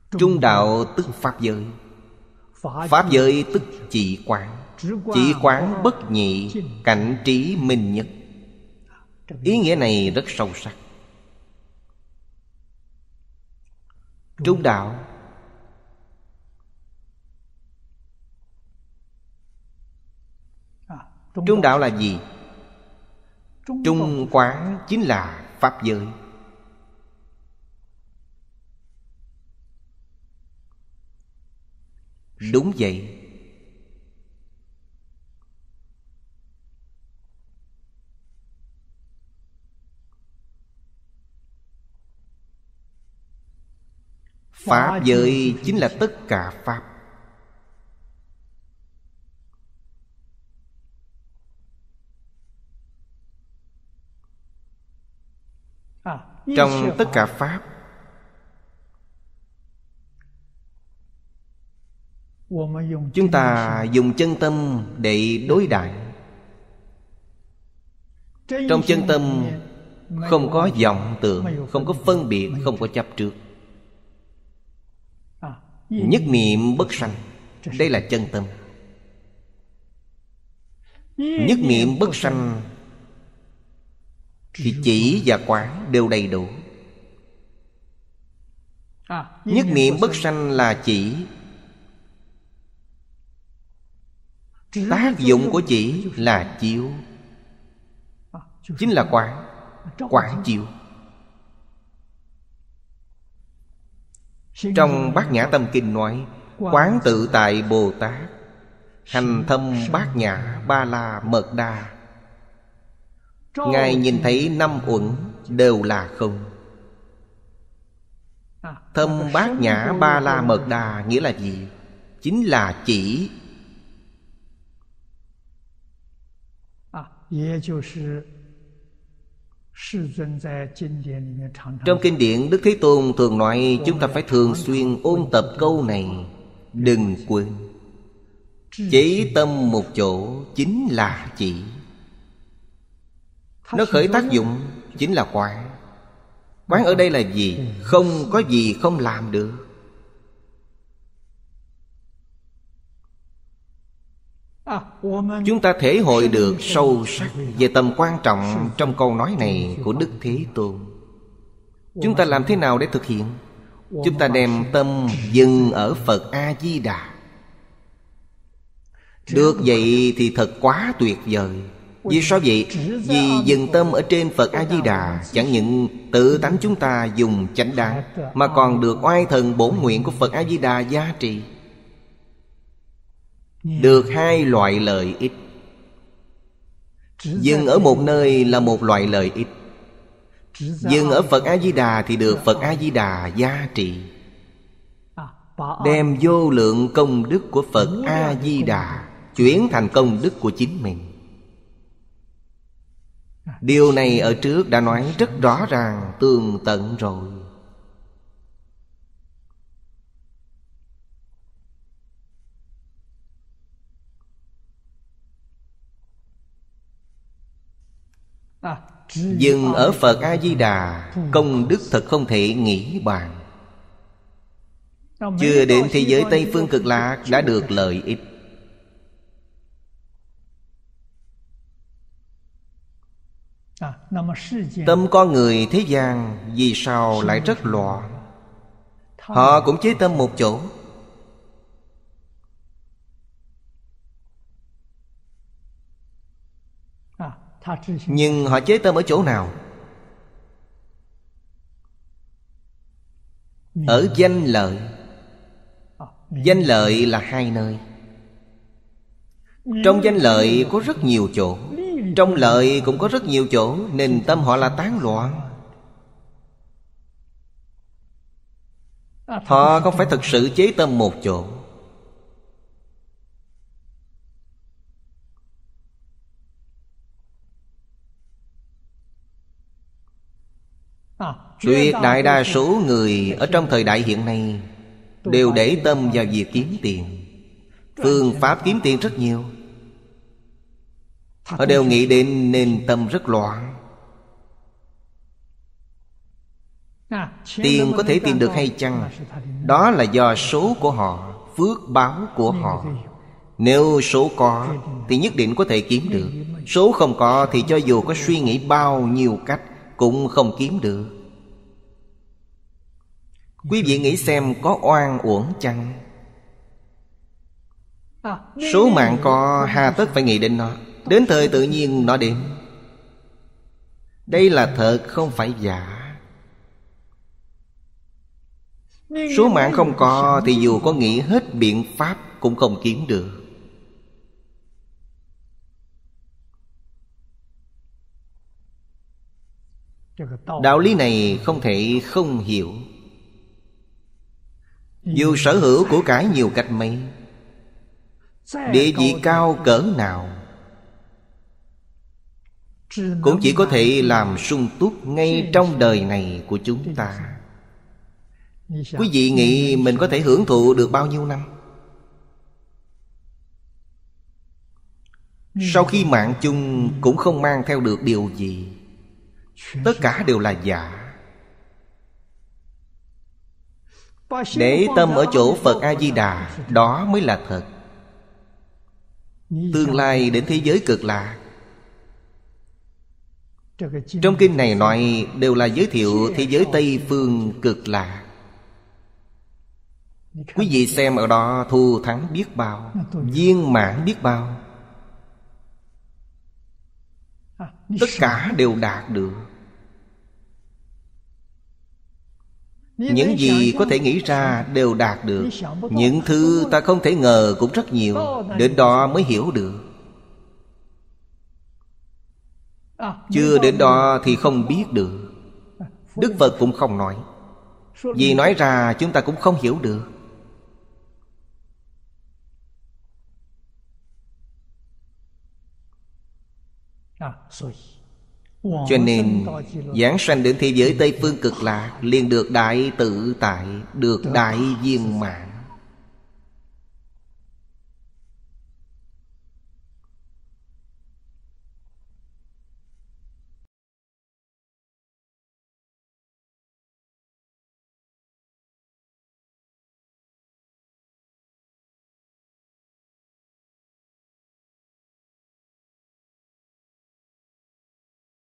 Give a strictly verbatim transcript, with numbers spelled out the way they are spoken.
Trung đạo tức pháp giới. Pháp giới tức chỉ quán. Chỉ quán bất nhị, cảnh trí minh nhất. Ý nghĩa này rất sâu sắc. Trung đạo Trung đạo là gì? Trung quán chính là pháp giới. Đúng vậy. Pháp giới chính là tất cả pháp. Trong tất cả pháp, chúng ta dùng chân tâm để đối đãi. Trong chân tâm không có vọng tưởng, không có phân biệt, không có chấp trước. Nhất niệm bất sanh, đây là chân tâm. Nhất niệm bất sanh thì chỉ và quán đều đầy đủ. Nhất niệm bất sanh là chỉ. Tác dụng của chỉ là chiếu, chính là quán. Quán chiếu. Trong Bát Nhã Tâm Kinh nói: quán tự tại Bồ Tát, hành thâm Bát Nhã Ba La Mật Đa. Ngài nhìn thấy năm uẩn đều là không. Thâm Bát Nhã Ba La Mật Đa nghĩa là gì? Chính là chỉ. Trong kinh điển Đức Thế Tôn thường nói chúng ta phải thường xuyên ôn tập câu này. Đừng quên, chỉ tâm một chỗ chính là chỉ. Nó khởi tác dụng chính là quán. Quán ở đây là gì? Không có gì không làm được. Chúng ta thể hội được sâu sắc về tầm quan trọng trong câu nói này của Đức Thế Tôn. Chúng ta làm thế nào để thực hiện? Chúng ta đem tâm dừng ở Phật A-di-đà. Được vậy thì thật quá tuyệt vời. Vì sao vậy? Vì dừng tâm ở trên Phật A-di-đà, chẳng những tự tánh chúng ta dùng chánh đáng, mà còn được oai thần bổn nguyện của Phật A-di-đà gia trì. Được hai loại lợi ích. Dừng ở một nơi là một loại lợi ích. Dừng ở Phật A-di-đà thì được Phật A-di-đà gia trì. Đem vô lượng công đức của Phật A-di-đà chuyển thành công đức của chính mình. Điều này ở trước đã nói rất rõ ràng, tường tận rồi. Dừng ở Phật A-di-đà, công đức thật không thể nghĩ bàn. Chưa đến thế giới Tây Phương Cực Lạc đã được lợi ích. Tâm con người thế gian vì sao lại rất loạn? Họ cũng chế tâm một chỗ. Nhưng họ chế tâm ở chỗ nào? Ở danh lợi. Danh lợi là hai nơi. Trong danh lợi có rất nhiều chỗ, trong lợi cũng có rất nhiều chỗ, nên tâm họ là tán loạn. Họ không phải thực sự chế tâm một chỗ. Tuyệt đại đa số người ở trong thời đại hiện nay đều để tâm vào việc kiếm tiền. Phương pháp kiếm tiền rất nhiều. Họ đều nghĩ đến nên tâm rất loạn. Tiền có thể tìm được hay chăng? Đó là do số của họ, phước báo của họ. Nếu số có thì nhất định có thể kiếm được. Số không có thì cho dù có suy nghĩ bao nhiêu cách cũng không kiếm được. Quý vị nghĩ xem có oan uổng chăng? Số mạng có, hà tất phải nghĩ đến nó. Đến thời tự nhiên nó đến. Đây là thật, không phải giả. Số mạng không có thì dù có nghĩ hết biện pháp cũng không kiếm được. Đạo lý này không thể không hiểu. Dù sở hữu của cải nhiều cách mấy, địa vị cao cỡ nào, cũng chỉ có thể làm sung túc ngay trong đời này của chúng ta. Quý vị nghĩ mình có thể hưởng thụ được bao nhiêu năm? Sau khi mạng chung cũng không mang theo được điều gì. Tất cả đều là giả. Để tâm ở chỗ Phật A-di-đà, đó mới là thật. Tương lai đến thế giới cực lạc. Trong kinh này nói đều là giới thiệu thế giới Tây Phương cực lạc. Quý vị xem ở đó thù thắng biết bao, viên mãn biết bao. Tất cả đều đạt được. Những gì có thể nghĩ ra đều đạt được. Những thứ ta không thể ngờ cũng rất nhiều. Đến đó mới hiểu được. Chưa đến đó thì không biết được. Đức Phật cũng không nói. Vì nói ra chúng ta cũng không hiểu được. Cho nên giảng sanh đến thế giới Tây Phương cực lạc liền được đại tự tại, được đại viên mãn.